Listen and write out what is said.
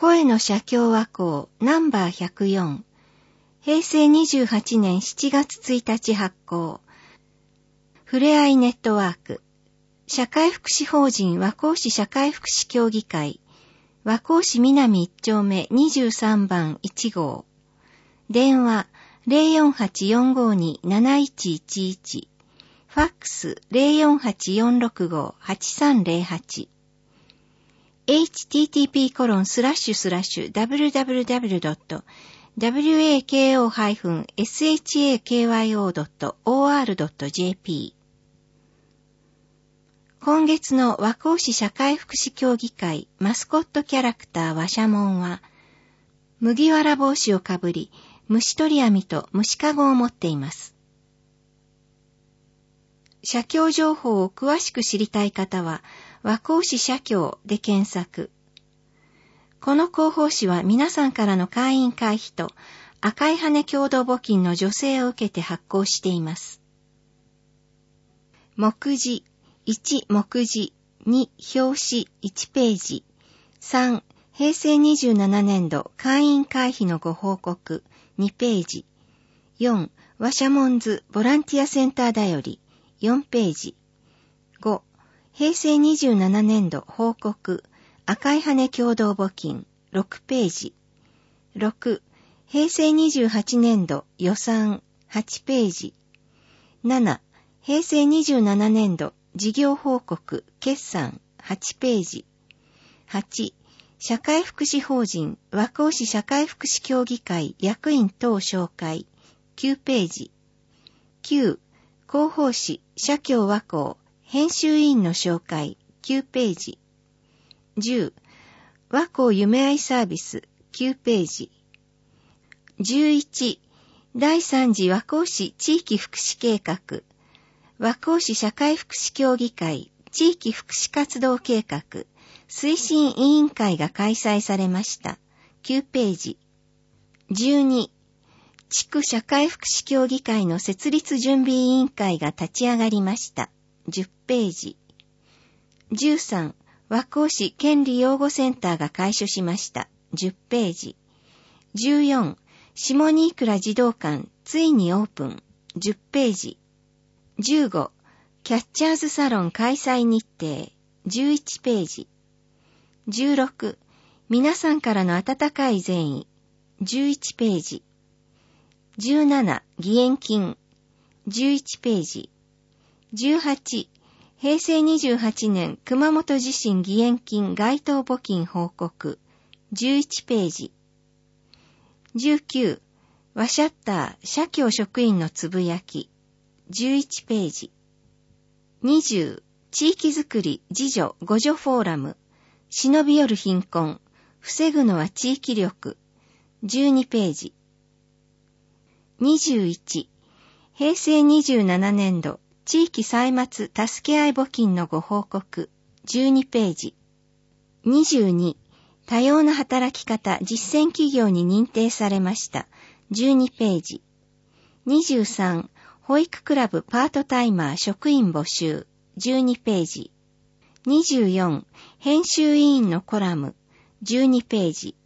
声の写経和光ナンバー104平成28年7月1日発行ふれあいネットワーク社会福祉法人和光市社会福祉協議会和光市南1丁目23番1号電話 048-452-7111 ファックス 048-465-8308 http://www.wako-shakyo.or.jp 今月の和光市社会福祉協議会マスコットキャラクター和社門は麦わら帽子をかぶり虫取り網と虫かごを持っています。社協情報を詳しく知りたい方は和光市社協で検索。この広報誌は皆さんからの会員会費と赤い羽共同募金の助成を受けて発行しています。目次1目次2表紙1ページ3平成27年度会員会費のご報告2ページ4和社門図ボランティアセンターだより4ページ5平成27年度報告赤い羽共同募金6ページ6平成28年度予算8ページ7平成27年度事業報告決算8ページ8社会福祉法人和光市社会福祉協議会役員等紹介9ページ9広報誌社協和光編集委員の紹介9ページ10和光夢愛サービス9ページ11第3次和光市地域福祉計画和光市社会福祉協議会地域福祉活動計画推進委員会が開催されました9ページ12地区社会福祉協議会の設立準備委員会が立ち上がりました10ページ13和光市権利擁護センターが開所しました10ページ14下新倉児童館ついにオープン10ページ15キャッチャーズサロン開催日程11ページ16皆さんからの温かい善意11ページ17義援金11ページ18平成28年熊本地震義援金該当募金報告11ページ19和シャッター社協職員のつぶやき11ページ20地域づくり自助互助フォーラム忍び寄る貧困防ぐのは地域力12ページ21平成27年度地域歳末助け合い募金のご報告12ページ22多様な働き方実践企業に認定されました12ページ23保育クラブパートタイマー職員募集12ページ24編集委員のコラム12ページ